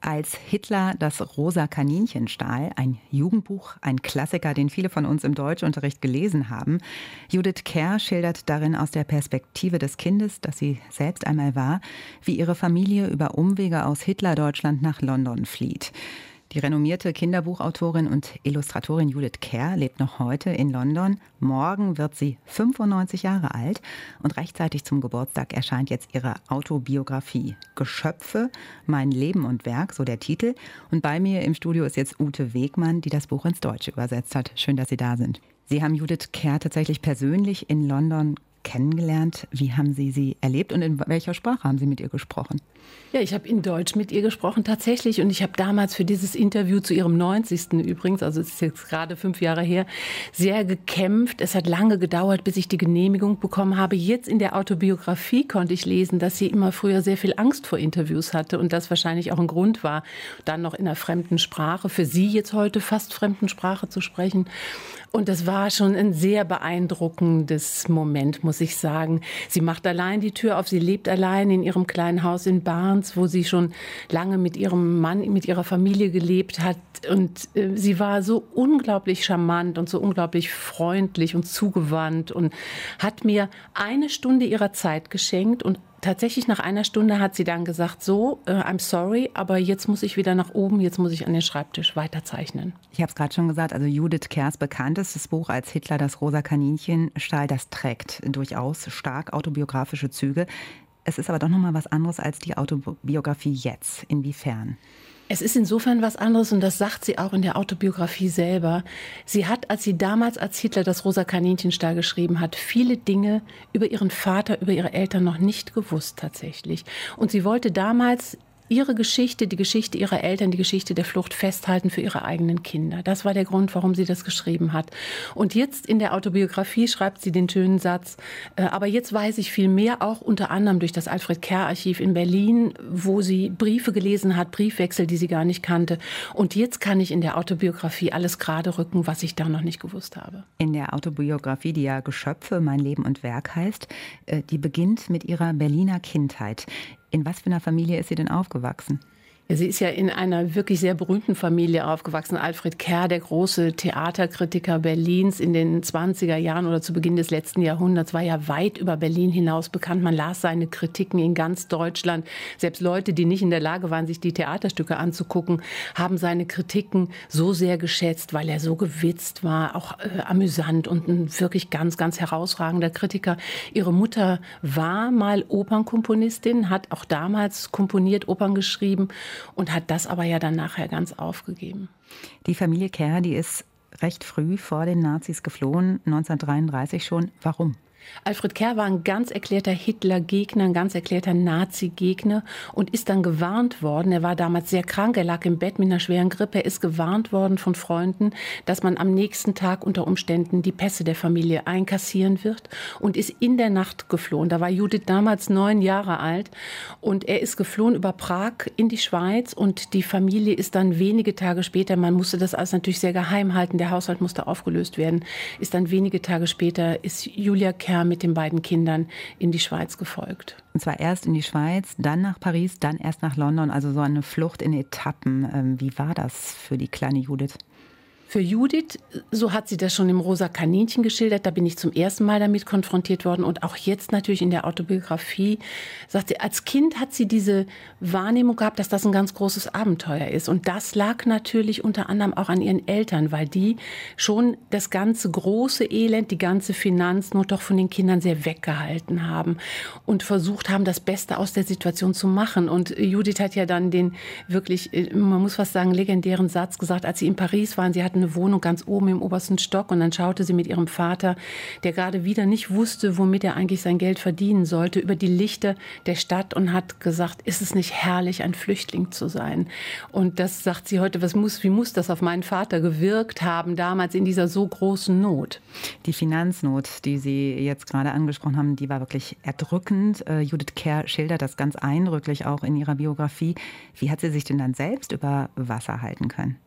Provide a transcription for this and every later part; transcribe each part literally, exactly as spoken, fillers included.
Als Hitler das rosa Kaninchen stahl, ein Jugendbuch, ein Klassiker, den viele von uns im Deutschunterricht gelesen haben. Judith Kerr schildert darin aus der Perspektive des Kindes, das sie selbst einmal war, wie ihre Familie über Umwege aus Hitlerdeutschland nach London flieht. Die renommierte Kinderbuchautorin und Illustratorin Judith Kerr lebt noch heute in London. Morgen wird sie fünfundneunzig Jahre alt und rechtzeitig zum Geburtstag erscheint jetzt ihre Autobiografie Geschöpfe, mein Leben und Werk, so der Titel. Und bei mir im Studio ist jetzt Ute Wegmann, die das Buch ins Deutsche übersetzt hat. Schön, dass Sie da sind. Sie haben Judith Kerr tatsächlich persönlich in London kennengelernt. Wie haben Sie sie erlebt und in welcher Sprache haben Sie mit ihr gesprochen? Ja, ich habe in Deutsch mit ihr gesprochen tatsächlich und ich habe damals für dieses Interview zu ihrem neunzigsten übrigens, also es ist jetzt gerade fünf Jahre her, sehr gekämpft. Es hat lange gedauert, bis ich die Genehmigung bekommen habe. Jetzt in der Autobiografie konnte ich lesen, dass sie immer früher sehr viel Angst vor Interviews hatte und das wahrscheinlich auch ein Grund war, dann noch in einer fremden Sprache, für sie jetzt heute fast fremden Sprache zu sprechen. Und das war schon ein sehr beeindruckendes Moment, muss ich sagen. Sie macht allein die Tür auf, sie lebt allein in ihrem kleinen Haus in Barnes, wo sie schon lange mit ihrem Mann, mit ihrer Familie gelebt hat. Und äh, sie war so unglaublich charmant und so unglaublich freundlich und zugewandt und hat mir eine Stunde ihrer Zeit geschenkt und tatsächlich nach einer Stunde hat sie dann gesagt, so, uh, I'm sorry, aber jetzt muss ich wieder nach oben, jetzt muss ich an den Schreibtisch weiterzeichnen. Ich habe es gerade schon gesagt, also Judith Kerrs bekanntestes Buch als Hitler das rosa Kaninchen stahl, das trägt durchaus stark autobiografische Züge. Es ist aber doch noch mal was anderes als die Autobiografie jetzt. Inwiefern? Es ist insofern was anderes und das sagt sie auch in der Autobiografie selber. Sie hat, als sie damals als Hitler das rosa Kaninchenstall geschrieben hat, viele Dinge über ihren Vater, über ihre Eltern noch nicht gewusst tatsächlich. Und sie wollte damals ihre Geschichte, die Geschichte ihrer Eltern, die Geschichte der Flucht festhalten für ihre eigenen Kinder. Das war der Grund, warum sie das geschrieben hat. Und jetzt in der Autobiografie schreibt sie den schönen Satz, äh, aber jetzt weiß ich viel mehr, auch unter anderem durch das Alfred-Kerr-Archiv in Berlin, wo sie Briefe gelesen hat, Briefwechsel, die sie gar nicht kannte. Und jetzt kann ich in der Autobiografie alles gerade rücken, was ich da noch nicht gewusst habe. In der Autobiografie, die ja Geschöpfe, mein Leben und Werk heißt, äh, die beginnt mit ihrer Berliner Kindheit. In was für einer Familie ist sie denn aufgewachsen? Ja, sie ist ja in einer wirklich sehr berühmten Familie aufgewachsen. Alfred Kerr, der große Theaterkritiker Berlins in den zwanziger Jahren oder zu Beginn des letzten Jahrhunderts, war ja weit über Berlin hinaus bekannt. Man las seine Kritiken in ganz Deutschland. Selbst Leute, die nicht in der Lage waren, sich die Theaterstücke anzugucken, haben seine Kritiken so sehr geschätzt, weil er so gewitzt war, auch äh, amüsant und ein wirklich ganz, ganz herausragender Kritiker. Ihre Mutter war mal Opernkomponistin, hat auch damals komponiert, Opern geschrieben, und hat das aber ja dann nachher ganz aufgegeben. Die Familie Kerr, die ist recht früh vor den Nazis geflohen, neunzehnhundertdreiunddreißig schon. Warum? Alfred Kerr war ein ganz erklärter Hitler-Gegner, ein ganz erklärter Nazi-Gegner und ist dann gewarnt worden. Er war damals sehr krank, er lag im Bett mit einer schweren Grippe. Er ist gewarnt worden von Freunden, dass man am nächsten Tag unter Umständen die Pässe der Familie einkassieren wird und ist in der Nacht geflohen. Da war Judith damals neun Jahre alt und er ist geflohen über Prag in die Schweiz und die Familie ist dann wenige Tage später, man musste das alles natürlich sehr geheim halten, der Haushalt musste aufgelöst werden, ist dann wenige Tage später, ist Julia Kerr mit den beiden Kindern in die Schweiz gefolgt. Und zwar erst in die Schweiz, dann nach Paris, dann erst nach London, also so eine Flucht in Etappen. Wie war das für die kleine Judith? Für Judith, so hat sie das schon im rosa Kaninchen geschildert, da bin ich zum ersten Mal damit konfrontiert worden und auch jetzt natürlich in der Autobiografie, sagt sie, als Kind hat sie diese Wahrnehmung gehabt, dass das ein ganz großes Abenteuer ist und das lag natürlich unter anderem auch an ihren Eltern, weil die schon das ganze große Elend, die ganze Finanznot doch von den Kindern sehr weggehalten haben und versucht haben, das Beste aus der Situation zu machen und Judith hat ja dann den wirklich, man muss fast sagen, legendären Satz gesagt, als sie in Paris waren, sie hatten eine Wohnung ganz oben im obersten Stock und dann schaute sie mit ihrem Vater, der gerade wieder nicht wusste, womit er eigentlich sein Geld verdienen sollte, über die Lichter der Stadt und hat gesagt, ist es nicht herrlich, ein Flüchtling zu sein? Und das sagt sie heute, was muss, wie muss das auf meinen Vater gewirkt haben, damals in dieser so großen Not? Die Finanznot, die Sie jetzt gerade angesprochen haben, die war wirklich erdrückend. Äh, Judith Kerr schildert das ganz eindrücklich auch in ihrer Biografie. Wie hat sie sich denn dann selbst über Wasser halten können?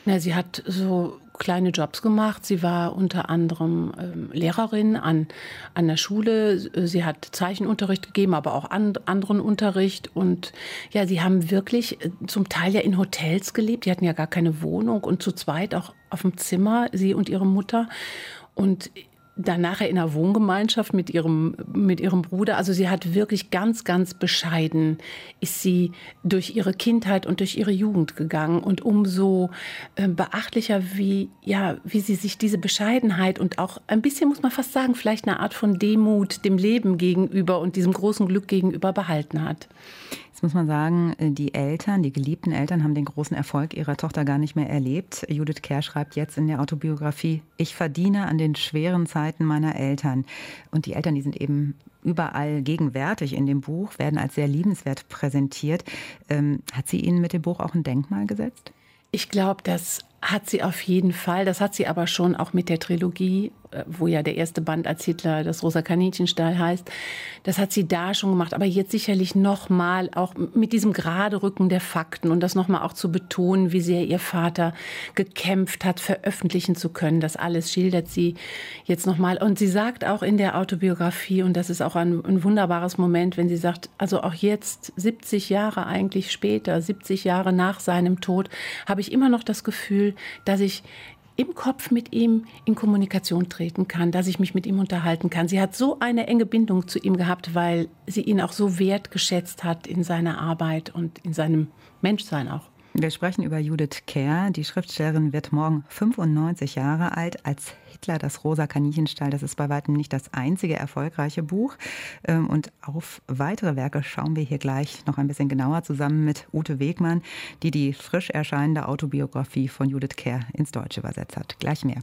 Na, sie hat so kleine Jobs gemacht. Sie war unter anderem ähm, Lehrerin an, an der Schule. Sie hat Zeichenunterricht gegeben, aber auch an, anderen Unterricht. Und ja, sie haben wirklich äh, zum Teil ja in Hotels gelebt. Die hatten ja gar keine Wohnung und zu zweit auch auf dem Zimmer, sie und ihre Mutter. Und dann nachher in einer Wohngemeinschaft mit ihrem, mit ihrem Bruder. Also sie hat wirklich ganz, ganz bescheiden, ist sie durch ihre Kindheit und durch ihre Jugend gegangen. Und umso äh, beachtlicher, wie, ja, wie sie sich diese Bescheidenheit und auch ein bisschen, muss man fast sagen, vielleicht eine Art von Demut dem Leben gegenüber und diesem großen Glück gegenüber behalten hat. Jetzt muss man sagen, die Eltern, die geliebten Eltern haben den großen Erfolg ihrer Tochter gar nicht mehr erlebt. Judith Kerr schreibt jetzt in der Autobiografie: Ich verdiene an den schweren Zeiten meiner Eltern. Und die Eltern, die sind eben überall gegenwärtig in dem Buch, werden als sehr liebenswert präsentiert. Ähm, hat sie Ihnen mit dem Buch auch ein Denkmal gesetzt? Ich glaube, das hat sie auf jeden Fall. Das hat sie aber schon auch mit der Trilogie, wo ja der erste Band als Hitler das Rosa Kaninchenstall heißt. Das hat sie da schon gemacht. Aber jetzt sicherlich noch mal auch mit diesem Geraderücken der Fakten und das noch mal auch zu betonen, wie sehr ihr Vater gekämpft hat, veröffentlichen zu können. Das alles schildert sie jetzt noch mal. Und sie sagt auch in der Autobiografie, und das ist auch ein, ein wunderbares Moment, wenn sie sagt, also auch jetzt, siebzig Jahre eigentlich später, siebzig Jahre nach seinem Tod, habe ich immer noch das Gefühl, dass ich im Kopf mit ihm in Kommunikation treten kann, dass ich mich mit ihm unterhalten kann. Sie hat so eine enge Bindung zu ihm gehabt, weil sie ihn auch so wertgeschätzt hat in seiner Arbeit und in seinem Menschsein auch. Wir sprechen über Judith Kerr. Die Schriftstellerin wird morgen fünfundneunzig Jahre alt. Als Hitler das Rosa Kaninchenstall, das ist bei weitem nicht das einzige erfolgreiche Buch. Und auf weitere Werke schauen wir hier gleich noch ein bisschen genauer zusammen mit Ute Wegmann, die die frisch erscheinende Autobiografie von Judith Kerr ins Deutsche übersetzt hat. Gleich mehr.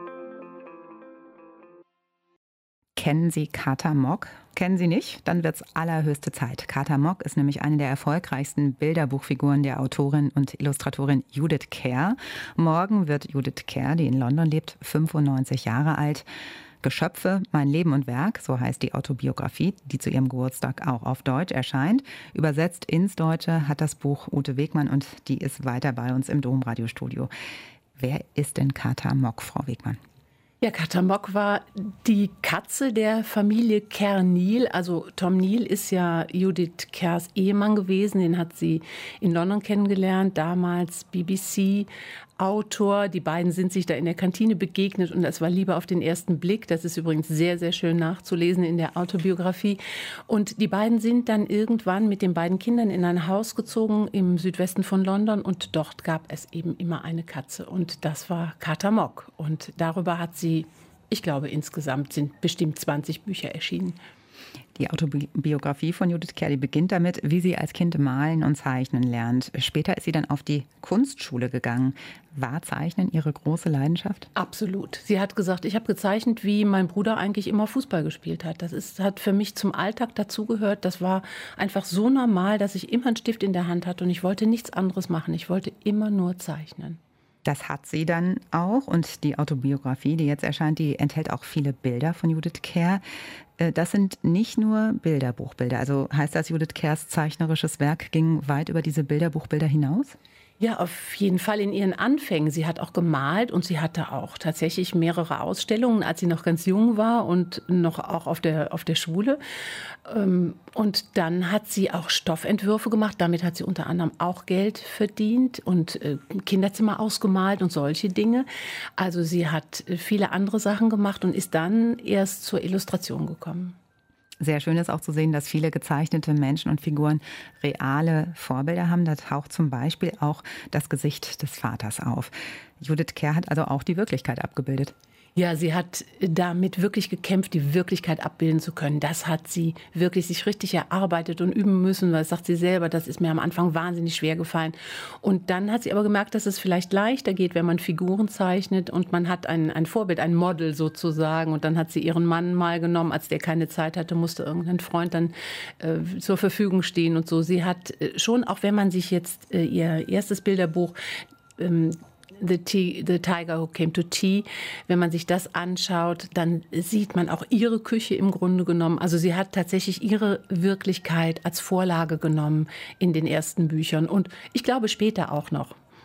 Kennen Sie Kater Mock? Kennen Sie nicht? Dann wird's allerhöchste Zeit. Kater Mock ist nämlich eine der erfolgreichsten Bilderbuchfiguren der Autorin und Illustratorin Judith Kerr. Morgen wird Judith Kerr, die in London lebt, fünfundneunzig Jahre alt. Geschöpfe, mein Leben und Werk, so heißt die Autobiografie, die zu ihrem Geburtstag auch auf Deutsch erscheint. Übersetzt ins Deutsche hat das Buch Ute Wegmann und die ist weiter bei uns im Domradiostudio. Wer ist denn Kater Mock, Frau Wegmann? Ja, Kater Mock war die Katze der Familie Kerr-Neal. Also Tom Neal ist ja Judith Kerrs Ehemann gewesen. Den hat sie in London kennengelernt, damals B B C-Autor. Die beiden sind sich da in der Kantine begegnet und das war Liebe auf den ersten Blick. Das ist übrigens sehr, sehr schön nachzulesen in der Autobiografie. Und die beiden sind dann irgendwann mit den beiden Kindern in ein Haus gezogen im Südwesten von London und dort gab es eben immer eine Katze und das war Kater Mock. Und darüber hat sie, ich glaube, insgesamt sind bestimmt zwanzig Bücher erschienen. Die Autobiografie von Judith Kerr, die beginnt damit, wie sie als Kind malen und zeichnen lernt. Später ist sie dann auf die Kunstschule gegangen. War Zeichnen ihre große Leidenschaft? Absolut. Sie hat gesagt, ich habe gezeichnet, wie mein Bruder eigentlich immer Fußball gespielt hat. Das ist, hat für mich zum Alltag dazugehört. Das war einfach so normal, dass ich immer einen Stift in der Hand hatte und ich wollte nichts anderes machen. Ich wollte immer nur zeichnen. Das hat sie dann auch. Und die Autobiografie, die jetzt erscheint, die enthält auch viele Bilder von Judith Kerr. Das sind nicht nur Bilderbuchbilder. Also heißt das, Judith Kerrs zeichnerisches Werk ging weit über diese Bilderbuchbilder hinaus? Ja, auf jeden Fall in ihren Anfängen. Sie hat auch gemalt und sie hatte auch tatsächlich mehrere Ausstellungen, als sie noch ganz jung war und noch auch auf der, auf der Schule. Und dann hat sie auch Stoffentwürfe gemacht. Damit hat sie unter anderem auch Geld verdient und Kinderzimmer ausgemalt und solche Dinge. Also sie hat viele andere Sachen gemacht und ist dann erst zur Illustration gekommen. Sehr schön ist auch zu sehen, dass viele gezeichnete Menschen und Figuren reale Vorbilder haben. Da taucht zum Beispiel auch das Gesicht des Vaters auf. Judith Kerr hat also auch die Wirklichkeit abgebildet. Ja, sie hat damit wirklich gekämpft, die Wirklichkeit abbilden zu können. Das hat sie wirklich sich richtig erarbeitet und üben müssen, weil das sagt sie selber, das ist mir am Anfang wahnsinnig schwer gefallen. Und dann hat sie aber gemerkt, dass es vielleicht leichter geht, wenn man Figuren zeichnet und man hat ein, ein Vorbild, ein Model sozusagen. Und dann hat sie ihren Mann mal genommen, als der keine Zeit hatte, musste irgendein Freund dann äh, zur Verfügung stehen und so. Sie hat äh, schon, auch wenn man sich jetzt äh, ihr erstes Bilderbuch ähm, The, tea, the Tiger Who Came to Tea, wenn man sich das anschaut, dann sieht man auch ihre Küche im Grunde genommen. Also sie hat tatsächlich ihre Wirklichkeit als Vorlage genommen in den ersten Büchern und ich glaube später auch noch.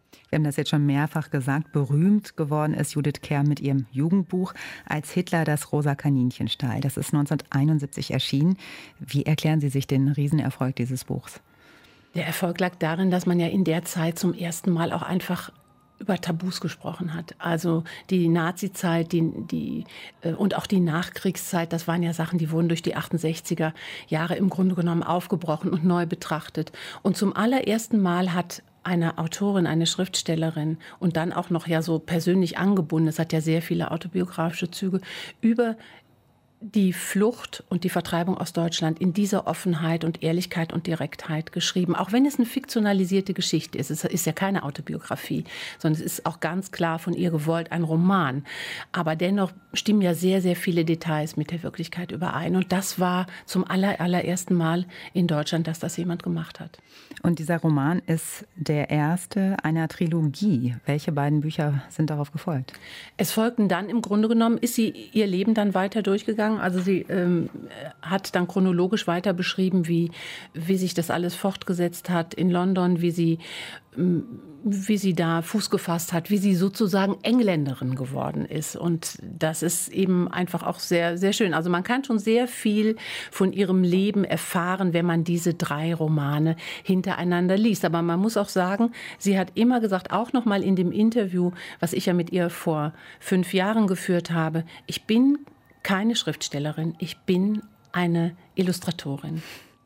Wir haben das jetzt schon mehrfach gesagt, berühmt geworden ist Judith Kerr mit ihrem Jugendbuch Als Hitler das rosa Kaninchen stahl. Das ist neunzehnhunderteinundsiebzig erschienen. Wie erklären Sie sich den Riesenerfolg dieses Buchs? Der Erfolg lag darin, dass man ja in der Zeit zum ersten Mal auch einfach über Tabus gesprochen hat. Also die Nazizeit die, die, äh, und auch die Nachkriegszeit, das waren ja Sachen, die wurden durch die achtundsechziger Jahre im Grunde genommen aufgebrochen und neu betrachtet. Und zum allerersten Mal hat eine Autorin, eine Schriftstellerin und dann auch noch ja so persönlich angebunden, es hat ja sehr viele autobiografische Züge, über die Flucht und die Vertreibung aus Deutschland in dieser Offenheit und Ehrlichkeit und Direktheit geschrieben. Auch wenn es eine fiktionalisierte Geschichte ist. Es ist ja keine Autobiografie, sondern es ist auch ganz klar von ihr gewollt ein Roman. Aber dennoch stimmen ja sehr, sehr viele Details mit der Wirklichkeit überein. Und das war zum aller, allerersten Mal in Deutschland, dass das jemand gemacht hat. Und dieser Roman ist der erste einer Trilogie. Welche beiden Bücher sind darauf gefolgt? Es folgten dann, im Grunde genommen, ist sie ihr Leben dann weiter durchgegangen. Also sie ähm, hat dann chronologisch weiter beschrieben, wie, wie sich das alles fortgesetzt hat in London, wie sie, ähm, wie sie da Fuß gefasst hat, wie sie sozusagen Engländerin geworden ist. Und das ist eben einfach auch sehr, sehr schön. Also man kann schon sehr viel von ihrem Leben erfahren, wenn man diese drei Romane hintereinander liest. Aber man muss auch sagen, sie hat immer gesagt, auch noch mal in dem Interview, was ich ja mit ihr vor fünf Jahren geführt habe, ich bin keine Schriftstellerin, ich bin eine Illustratorin.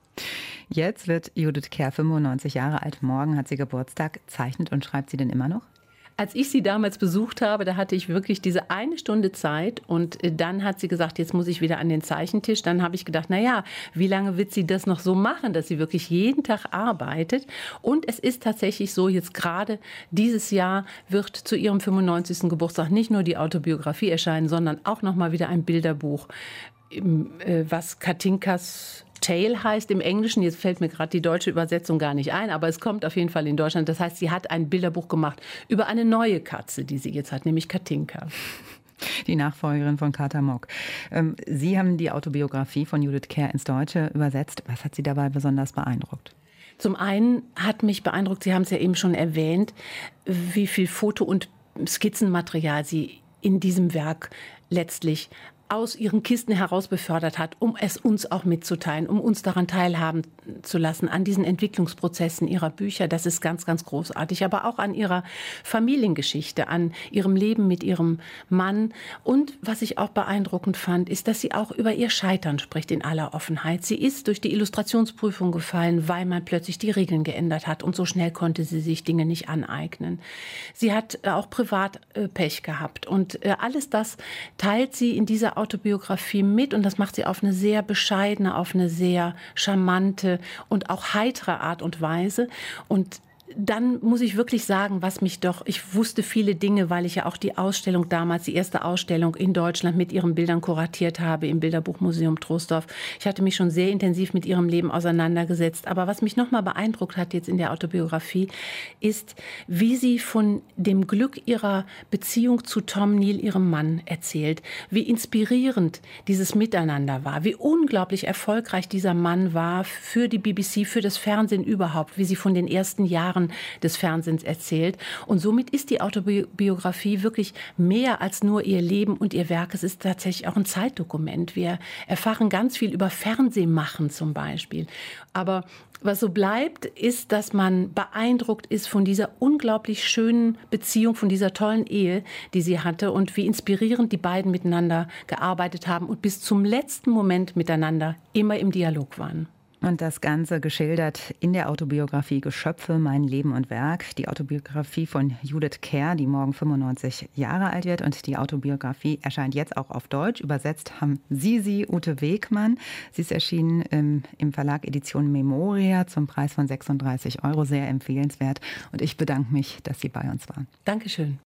Jetzt wird Judith Kerr fünfundneunzig Jahre alt. Morgen hat sie Geburtstag. Zeichnet und schreibt sie denn immer noch? Als ich sie damals besucht habe, da hatte ich wirklich diese eine Stunde Zeit und dann hat sie gesagt, jetzt muss ich wieder an den Zeichentisch. Dann habe ich gedacht, na ja, wie lange wird sie das noch so machen, dass sie wirklich jeden Tag arbeitet? Und es ist tatsächlich so, jetzt gerade dieses Jahr wird zu ihrem fünfundneunzigsten Geburtstag nicht nur die Autobiografie erscheinen, sondern auch noch mal wieder ein Bilderbuch, was Katinkas Tale heißt im Englischen. Jetzt fällt mir gerade die deutsche Übersetzung gar nicht ein, aber es kommt auf jeden Fall in Deutschland. Das heißt, sie hat ein Bilderbuch gemacht über eine neue Katze, die sie jetzt hat, nämlich Katinka. Die Nachfolgerin von Kater Mock. Sie haben die Autobiografie von Judith Kerr ins Deutsche übersetzt. Was hat Sie dabei besonders beeindruckt? Zum einen hat mich beeindruckt, Sie haben es ja eben schon erwähnt, wie viel Foto- und Skizzenmaterial sie in diesem Werk letztlich aus ihren Kisten heraus befördert hat, um es uns auch mitzuteilen, um uns daran teilhaben zu lassen, an diesen Entwicklungsprozessen ihrer Bücher. Das ist ganz, ganz großartig. Aber auch an ihrer Familiengeschichte, an ihrem Leben mit ihrem Mann. Und was ich auch beeindruckend fand, ist, dass sie auch über ihr Scheitern spricht in aller Offenheit. Sie ist durch die Illustrationsprüfung gefallen, weil man plötzlich die Regeln geändert hat. Und so schnell konnte sie sich Dinge nicht aneignen. Sie hat auch privat Pech gehabt. Und alles das teilt sie in dieser Autobiografie mit und das macht sie auf eine sehr bescheidene, auf eine sehr charmante und auch heitere Art und Weise. Und dann muss ich wirklich sagen, was mich doch, ich wusste viele Dinge, weil ich ja auch die Ausstellung damals, die erste Ausstellung in Deutschland mit ihren Bildern kuratiert habe im Bilderbuchmuseum Troisdorf. Ich hatte mich schon sehr intensiv mit ihrem Leben auseinandergesetzt. Aber was mich noch mal beeindruckt hat jetzt in der Autobiografie, ist, wie sie von dem Glück ihrer Beziehung zu Tom Neal, ihrem Mann, erzählt. Wie inspirierend dieses Miteinander war. Wie unglaublich erfolgreich dieser Mann war für die B B C, für das Fernsehen überhaupt. Wie sie von den ersten Jahren des Fernsehens erzählt. Und somit ist die Autobiografie wirklich mehr als nur ihr Leben und ihr Werk. Es ist tatsächlich auch ein Zeitdokument. Wir erfahren ganz viel über Fernsehmachen zum Beispiel. Aber was so bleibt, ist, dass man beeindruckt ist von dieser unglaublich schönen Beziehung, von dieser tollen Ehe, die sie hatte und wie inspirierend die beiden miteinander gearbeitet haben und bis zum letzten Moment miteinander immer im Dialog waren. Und das Ganze geschildert in der Autobiografie Geschöpfe, mein Leben und Werk. Die Autobiografie von Judith Kerr, die morgen fünfundneunzig Jahre alt wird. Und die Autobiografie erscheint jetzt auch auf Deutsch. Übersetzt haben Sie sie, Ute Wegmann. Sie ist erschienen im, im Verlag Edition Memoria zum Preis von sechsunddreißig Euro. Sehr empfehlenswert. Und ich bedanke mich, dass Sie bei uns waren. Dankeschön.